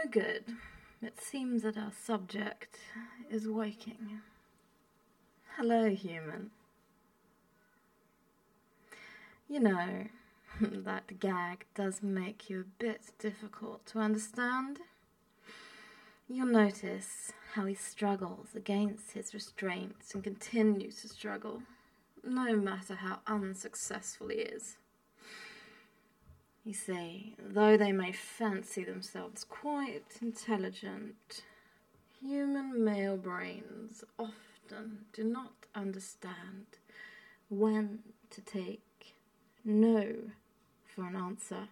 Oh, good. It seems that our subject is waking. Hello, human. You know, that gag does make you a bit difficult to understand. You'll notice how he struggles against his restraints and continues to struggle, no matter how unsuccessful he is. You see, though they may fancy themselves quite intelligent, human male brains often do not understand when to take no for an answer.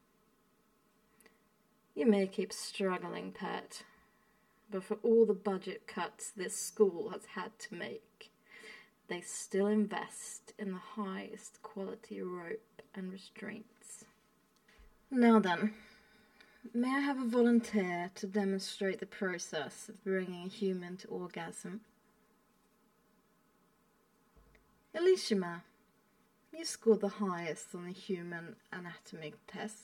You may keep struggling, pet, but for all the budget cuts this school has had to make, they still invest in the highest quality rope and restraints. Now then, may I have a volunteer to demonstrate the process of bringing a human to orgasm? Elishama, you scored the highest on the human anatomy test.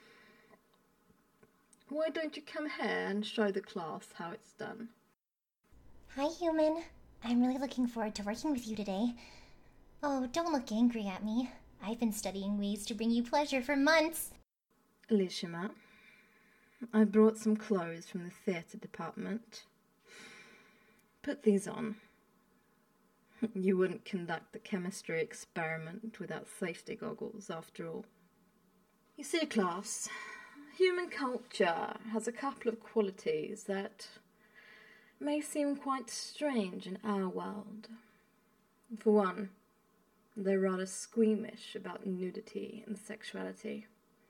Why don't you come here and show the class how it's done? Hi, human. I'm really looking forward to working with you today. Oh, don't look angry at me. I've been studying ways to bring you pleasure for months. Elishama, I brought some clothes from the theatre department. Put these on. You wouldn't conduct the chemistry experiment without safety goggles, after all. You see, class, human culture has a couple of qualities that may seem quite strange in our world. For one, they're rather squeamish about nudity and sexuality.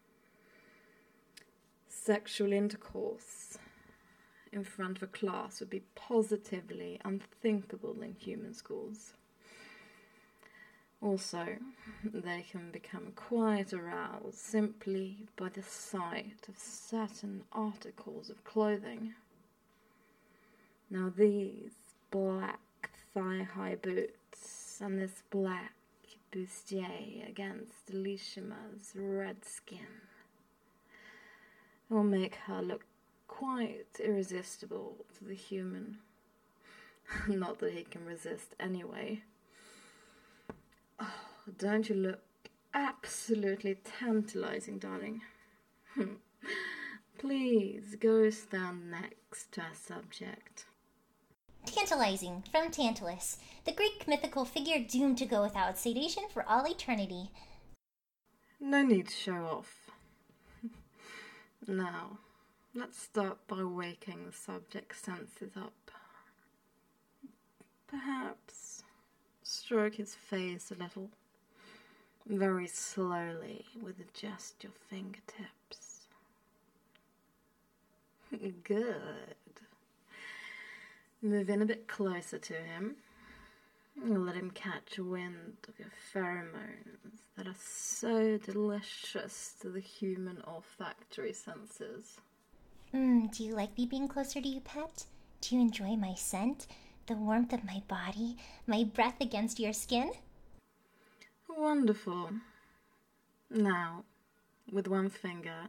Sexual intercourse in front of a class would be positively unthinkable in human schools. Also, they can become quite aroused simply by the sight of certain articles of clothing. Now these black thigh-high boots and this black bustier against Elishama's red skin will make her look quite irresistible to the human. Not that he can resist anyway. Oh, don't you look absolutely tantalizing, darling? Please go stand next to our subject. Tantalizing, from Tantalus, the Greek mythical figure doomed to go without sedation for all eternity. No need to show off. Now, let's start by waking the subject's senses up. Perhaps stroke his face a little, very slowly with just your fingertips. Good. Move in a bit closer to him. Let him catch wind of your pheromones that are so delicious to the human olfactory senses. Do you like me being closer to you, pet? Do you enjoy my scent? The warmth of my body? My breath against your skin? Wonderful. Now, with one finger,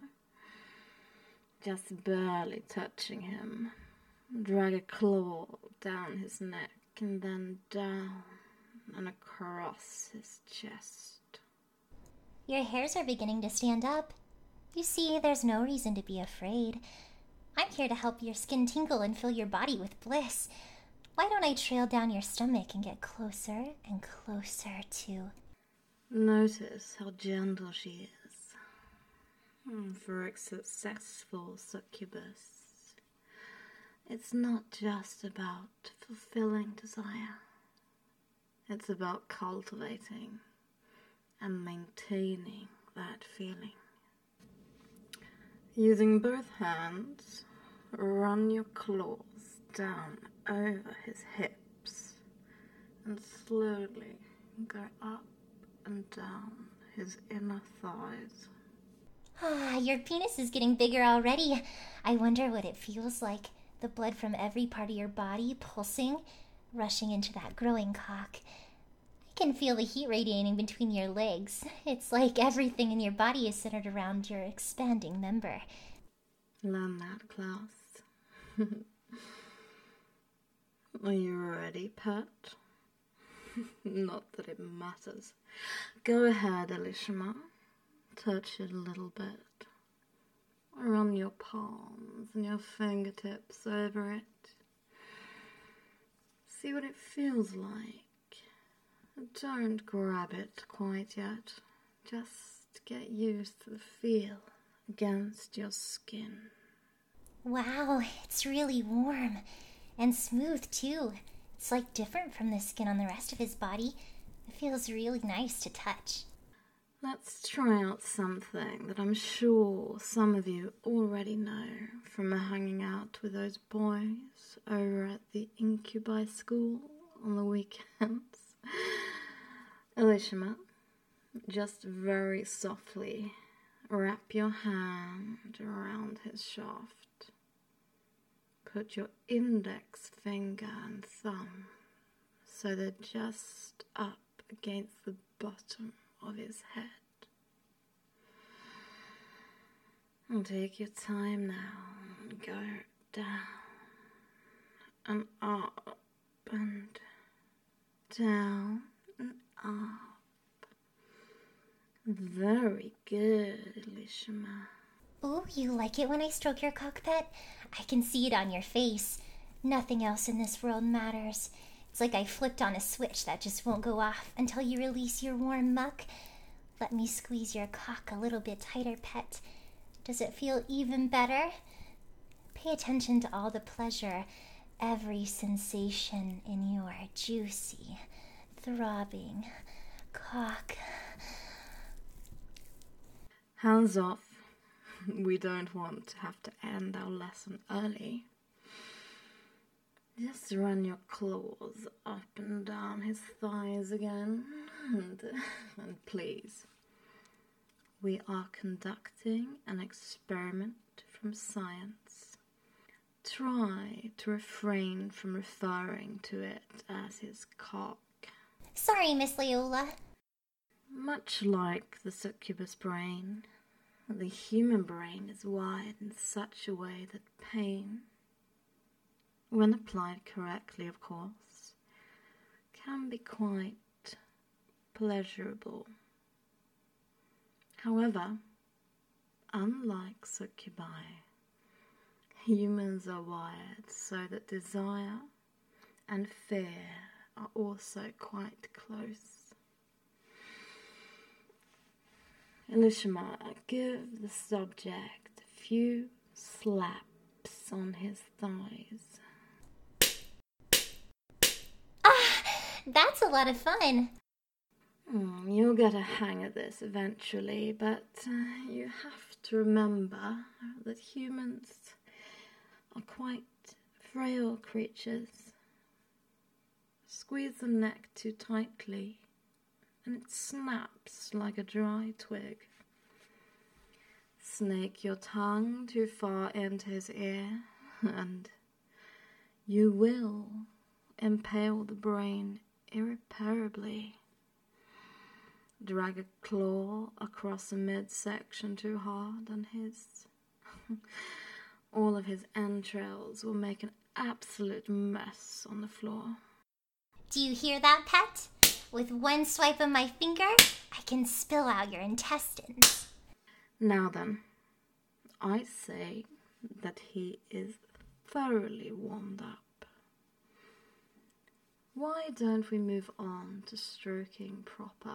just barely touching him, drag a claw down his neck and then down and across his chest. Your hairs are beginning to stand up. You see, there's no reason to be afraid. I'm here to help your skin tingle and fill your body with bliss. Why don't I trail down your stomach and get closer and closer to... Notice how gentle she is. For a successful succubus, it's not just about fulfilling desire. It's about cultivating and maintaining that feeling. Using both hands, run your claws down over his hips and slowly go up and down his inner thighs. Your penis is getting bigger already. I wonder what it feels like. The blood from every part of your body pulsing, rushing into that growing cock. I can feel the heat radiating between your legs. It's like everything in your body is centered around your expanding member. Learn that, class. Are you ready, pet? Not that it matters. Go ahead, Elishama. Touch it a little bit. Run your palms and your fingertips over it. See what it feels like. Don't grab it quite yet. Just get used to the feel against your skin. Wow, it's really warm. And smooth, too. It's like different from the skin on the rest of his body. It feels really nice to touch. Let's try out something that I'm sure some of you already know from hanging out with those boys over at the Incubi School on the weekends. Elishama, just very softly wrap your hand around his shaft. Put your index finger and thumb so they're just up against the bottom of his head. And take your time now and go down and up and down and up. Very good, Elishama. Ooh, you like it when I stroke your cockpit? I can see it on your face. Nothing else in this world matters. It's like I flipped on a switch that just won't go off until you release your warm muck. Let me squeeze your cock a little bit tighter, pet. Does it feel even better? Pay attention to all the pleasure, every sensation in your juicy, throbbing cock. Hands off. We don't want to have to end our lesson early. Just run your claws up and down his thighs again. And please, we are conducting an experiment from science. Try to refrain from referring to it as his cock. Sorry, Miss Leola. Much like the succubus brain, the human brain is wired in such a way that pain, when applied correctly, of course, can be quite pleasurable. However, unlike succubi, humans are wired so that desire and fear are also quite close. Elishama, give the subject a few slaps on his thighs. That's a lot of fun. You'll get a hang of this eventually, but you have to remember that humans are quite frail creatures. Squeeze the neck too tightly, and it snaps like a dry twig. Snake your tongue too far into his ear, and you will impale the brain irreparably. Drag a claw across the midsection too hard, and all of his entrails will make an absolute mess on the floor. Do you hear that, pet? With one swipe of my finger, I can spill out your intestines. Now then, I say that he is thoroughly warmed up. Why don't we move on to stroking proper?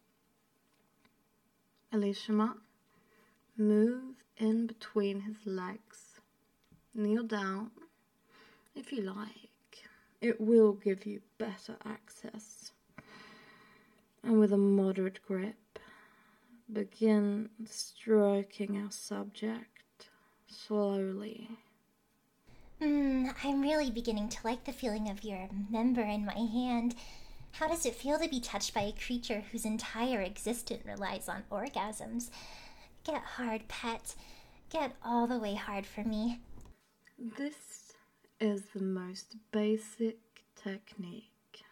Elishama, move in between his legs. Kneel down, if you like. It will give you better access. And with a moderate grip, begin stroking our subject slowly. I'm really beginning to like the feeling of your member in my hand. How does it feel to be touched by a creature whose entire existence relies on orgasms? Get hard, pet. Get all the way hard for me. This is the most basic technique.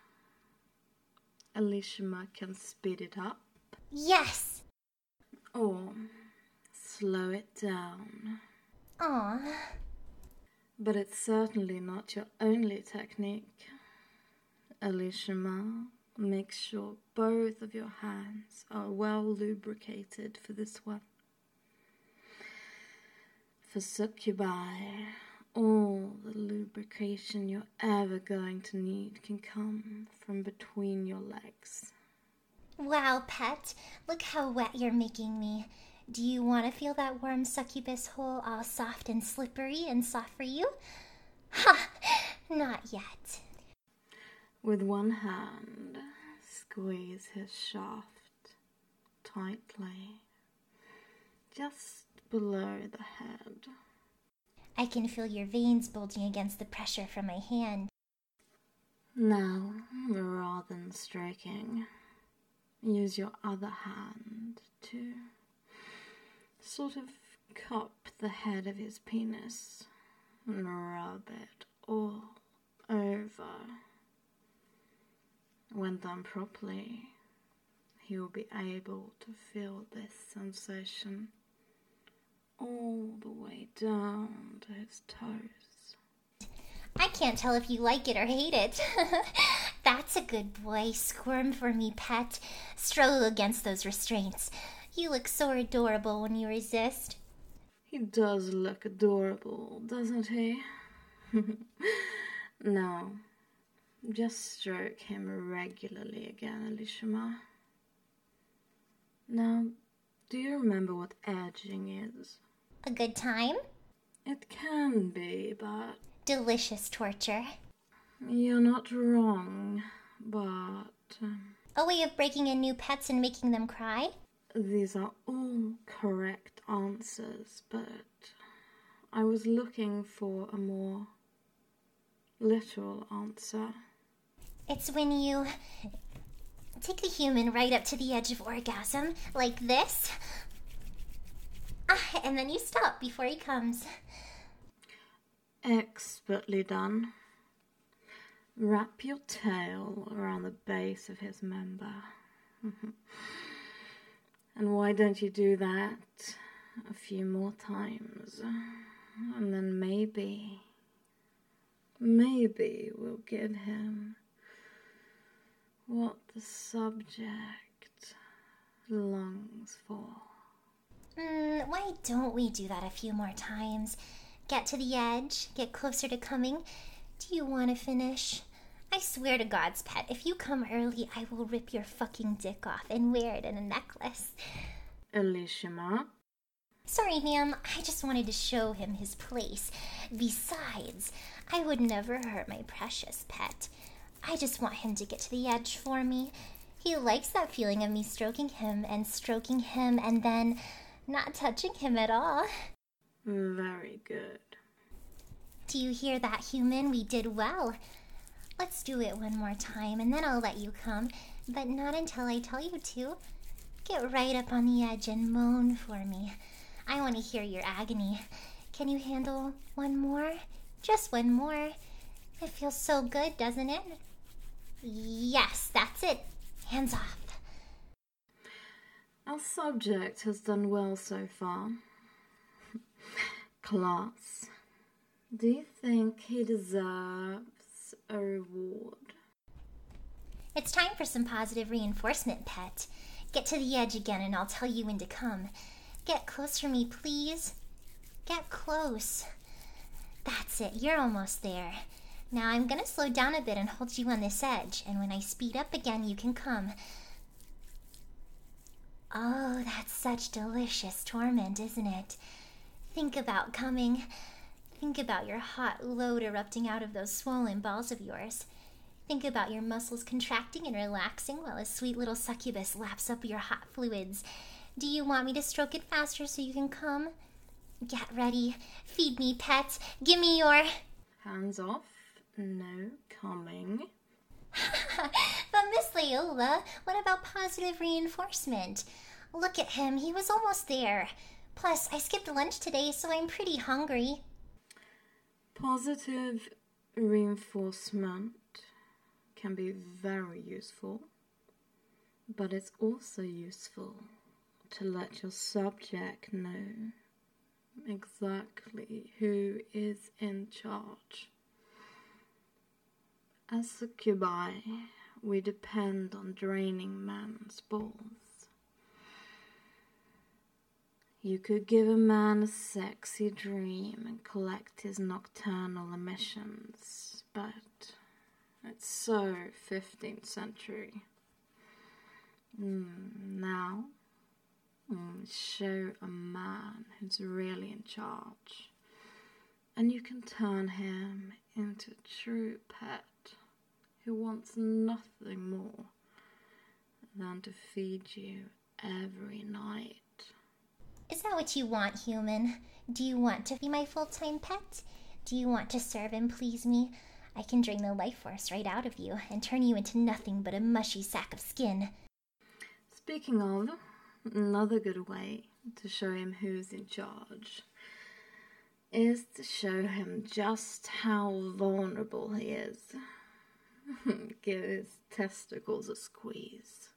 Elishama can speed it up. Yes! Or slow it down. Aw. But it's certainly not your only technique. Elishama, make sure both of your hands are well lubricated for this one. For succubi, all the lubrication you're ever going to need can come from between your legs. Wow, pet, look how wet you're making me. Do you want to feel that warm succubus hole all soft and slippery and soft for you? Ha! Not yet. With one hand, squeeze his shaft tightly, just below the head. I can feel your veins bulging against the pressure from my hand. Now, rather than stroking, use your other hand to sort of cup the head of his penis and rub it all over. When done properly, he will be able to feel this sensation all the way down to his toes. I can't tell if you like it or hate it. That's a good boy. Squirm for me, pet. Struggle against those restraints. You look so adorable when you resist. He does look adorable, doesn't he? Now, just stroke him regularly again, Elishama. Now, do you remember what edging is? A good time? It can be, but Delicious torture. you're not wrong. But A way of breaking in new pets and making them cry? these are all correct answers, but I was looking for a more literal answer. It's when you take the human right up to the edge of orgasm, like this. And then you stop before he comes. Expertly done. Wrap your tail around the base of his member. And why don't you do that a few more times? And then maybe we'll give him what the subject longs for. Why don't we do that a few more times? Get to the edge, get closer to coming. Do you want to finish? I swear to God's pet, if you come early, I will rip your fucking dick off and wear it in a necklace. Elishama? Sorry, ma'am. I just wanted to show him his place. Besides, I would never hurt my precious pet. I just want him to get to the edge for me. He likes that feeling of me stroking him and then not touching him at all. Very good. Do you hear that, human? We did well. Let's do it one more time, and then I'll let you come, but not until I tell you to. Get right up on the edge and moan for me. I want to hear your agony. Can you handle one more? Just one more. It feels so good, doesn't it? Yes, that's it. Hands off. Our subject has done well so far. Class, do you think he deserves a reward? It's time for some positive reinforcement, pet. Get to the edge again and I'll tell you when to come. Get close for me, please. Get close. That's it, you're almost there. Now I'm gonna slow down a bit and hold you on this edge, and when I speed up again, you can come. Oh, that's such delicious torment, isn't it? Think about coming. Think about your hot load erupting out of those swollen balls of yours. Think about your muscles contracting and relaxing while a sweet little succubus laps up your hot fluids. Do you want me to stroke it faster so you can come? Get ready. Feed me, pet. Give me your... Hands off. No coming. But Miss Leola, what about positive reinforcement? Look at him. He was almost there. Plus, I skipped lunch today, so I'm pretty hungry. Positive reinforcement can be very useful, but it's also useful to let your subject know exactly who is in charge. As succubi, we depend on draining man's balls. You could give a man a sexy dream and collect his nocturnal emissions, but it's so 15th century. Now, show a man who's really in charge, and you can turn him into a true pet who wants nothing more than to feed you every night. Is that what you want, human? Do you want to be my full-time pet? Do you want to serve and please me? I can drain the life force right out of you and turn you into nothing but a mushy sack of skin. Speaking of, another good way to show him who's in charge is to show him just how vulnerable he is. Give his testicles a squeeze.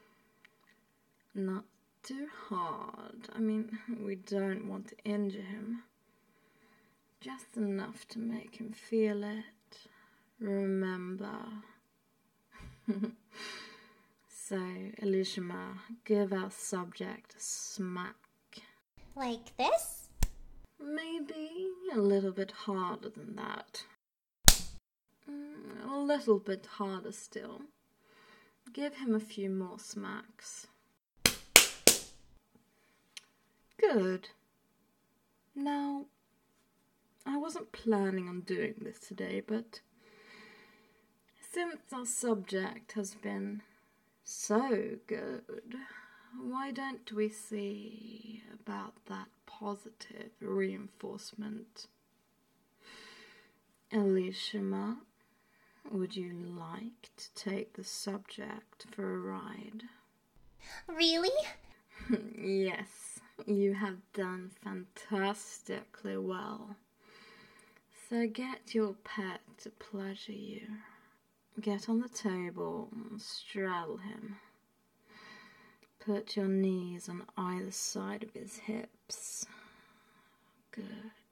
Not too hard. I mean, we don't want to injure him. Just enough to make him feel it. Remember. So, Elishama, give our subject a smack. Like this? Maybe a little bit harder than that. A little bit harder still. Give him a few more smacks. Good. Now, I wasn't planning on doing this today, but since our subject has been so good, why don't we see about that positive reinforcement? Elishama, would you like to take the subject for a ride? Really? Yes, you have done fantastically well. So get your pet to pleasure you. Get on the table and straddle him. Put your knees on either side of his hips. Good.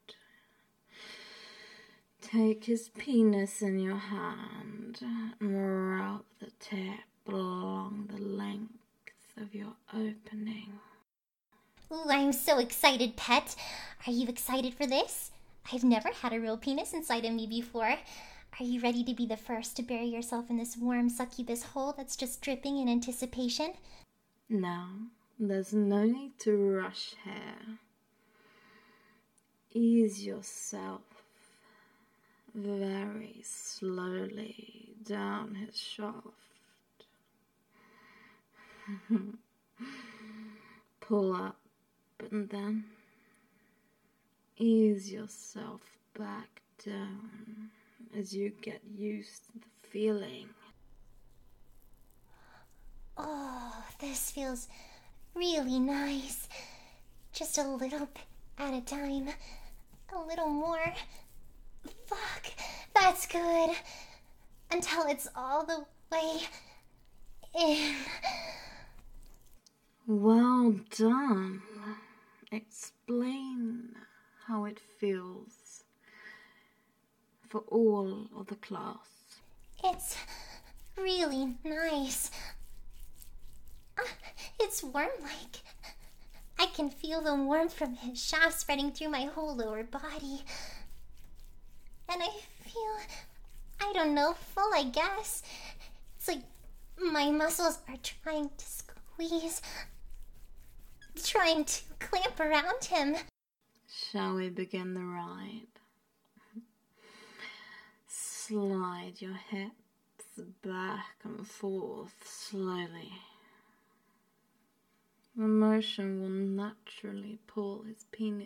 Take his penis in your hand and rub the tip along the length of your opening. Ooh, I'm so excited, pet. Are you excited for this? I've never had a real penis inside of me before. Are you ready to be the first to bury yourself in this warm succubus hole that's just dripping in anticipation? Now, there's no need to rush here. Ease yourself very slowly down his shaft. Pull up and then ease yourself back down as you get used to the feeling. Oh, this feels really nice. Just a little bit at a time. A little more. Fuck, that's good. Until it's all the way in. Well done. Explain how it feels for all of the class. It's really nice. It's warm-like. I can feel the warmth from his shaft spreading through my whole lower body. And I feel, I don't know, full, I guess. It's like my muscles are trying to squeeze, trying to clamp around him. Shall we begin the ride? Slide your hips back and forth slowly. The motion will naturally pull his penis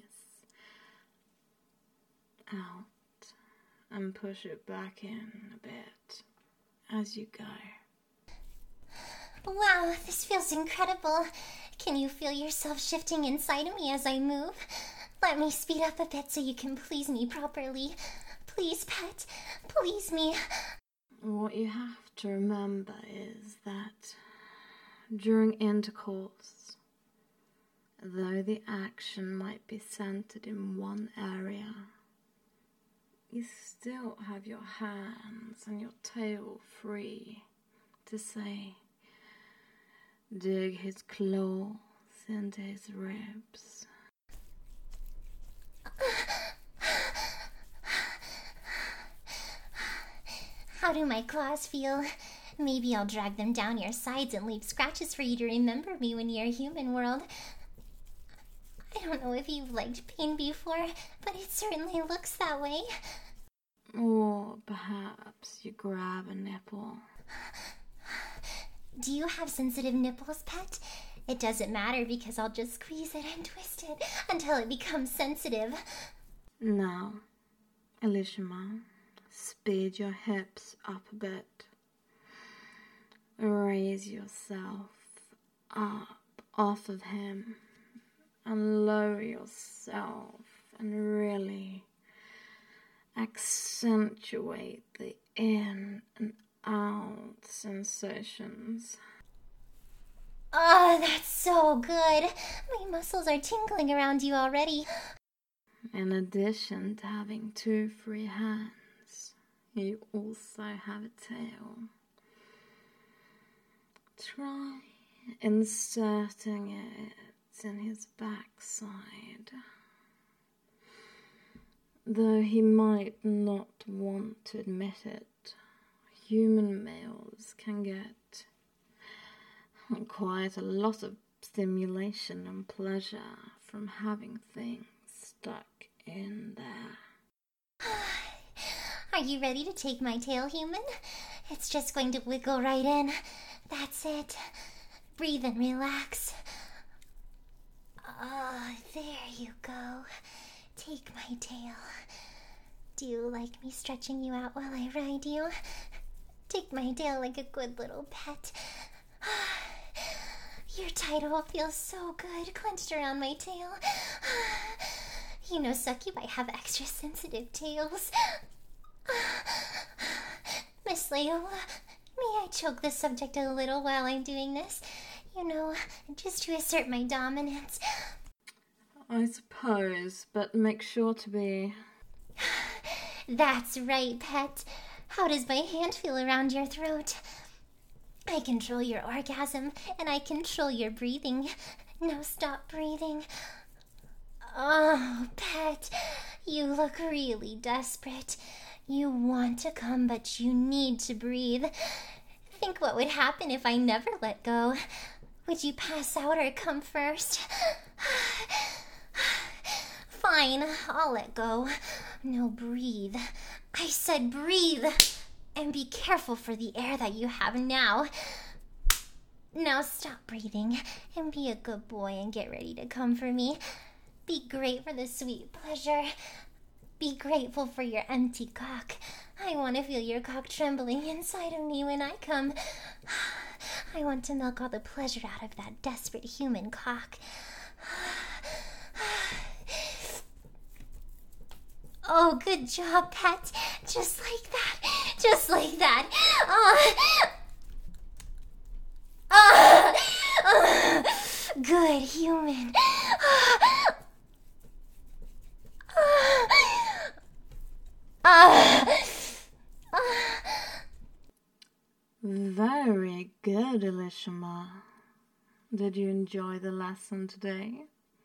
out and push it back in a bit as you go. Wow, this feels incredible. Can you feel yourself shifting inside of me as I move? Let me speed up a bit so you can please me properly. Please, pet, please me. What you have to remember is that during intercourse, though the action might be centered in one area, you still have your hands and your tail free to say, dig his claws into his ribs. How do my claws feel? Maybe I'll drag them down your sides and leave scratches for you to remember me when you're a human world. I don't know if you've liked pain before, but it certainly looks that way. Or perhaps you grab a nipple. Do you have sensitive nipples, pet? It doesn't matter because I'll just squeeze it and twist it until it becomes sensitive. Now, Elishama, speed your hips up a bit. Raise yourself up off of him and lower yourself and really accentuate the in and out sensations. Oh, that's so good. My muscles are tingling around you already. In addition to having 2 free hands, you also have a tail. Try inserting it in his backside. Though he might not want to admit it, human males can get quite a lot of stimulation and pleasure from having things stuck in there. Are you ready to take my tail, human? It's just going to wiggle right in. That's it. Breathe and relax. Oh, there you go. Take my tail. Do you like me stretching you out while I ride you? Take my tail like a good little pet. Your title feels so good, clenched around my tail. You know, succubi have extra sensitive tails. Miss Leola, may I choke the subject a little while I'm doing this? You know, just to assert my dominance. I suppose, but make sure to be... That's right, pet. How does my hand feel around your throat? I control your orgasm, and I control your breathing. Now stop breathing. Oh, pet, you look really desperate. You want to come, but you need to breathe. Think what would happen if I never let go. Would you pass out or come first? Fine, I'll let go. No, breathe. I said breathe. And be careful for the air that you have now. Now stop breathing and be a good boy and get ready to come for me. Be great for the sweet pleasure. Be grateful for your empty cock. I want to feel your cock trembling inside of me when I come. I want to milk all the pleasure out of that desperate human cock. Oh, good job, pet. Just like that. Just like that. Good human. Very good, Elishama. Did you enjoy the lesson today?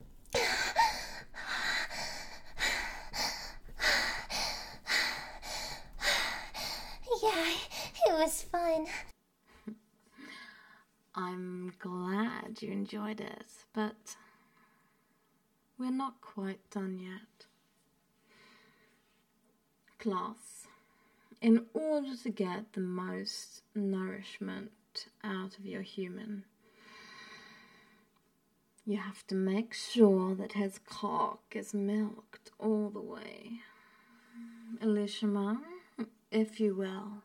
Yeah, it was fun. I'm glad you enjoyed it, but we're not quite done yet. Class, in order to get the most nourishment out of your human, you have to make sure that his cock is milked all the way. Elishama, if you will,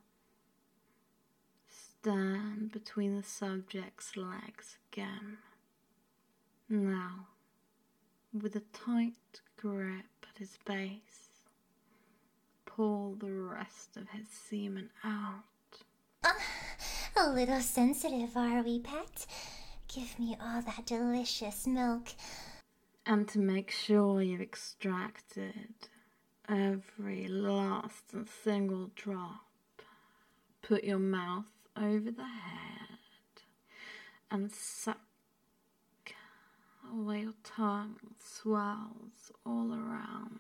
stand between the subject's legs again. Now, with a tight grip at his base, pull the rest of his semen out. A little sensitive, are we, pet? Give me all that delicious milk. And to make sure you've extracted every last and single drop, put your mouth over the head and suck while your tongue swells all around.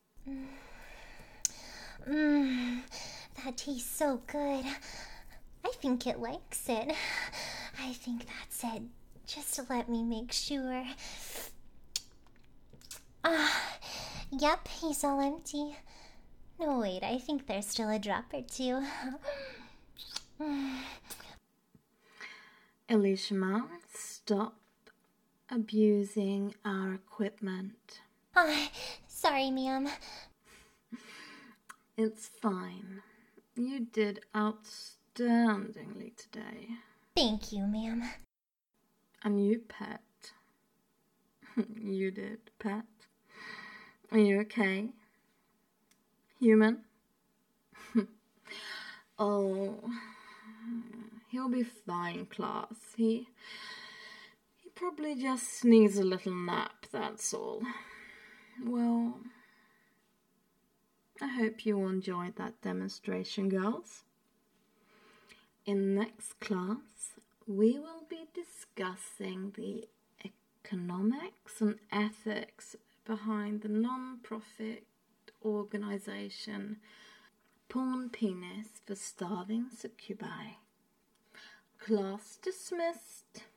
That tastes so good. I think it likes it. I think that's it. Just let me make sure. Yep, he's all empty. No, wait, I think there's still a drop or two. Elishma, stop abusing our equipment. Sorry, ma'am. It's fine. You did outstandingly today. Thank you, ma'am. And you, Pet. You did, Pet. Are you okay? Human? Oh, he'll be fine, class. He probably just needs a little nap, that's all. Well, I hope you enjoyed that demonstration, girls. In next class, we will be discussing the economics and ethics behind the non-profit organization Pawn Penis for Starving Succubi. Class dismissed.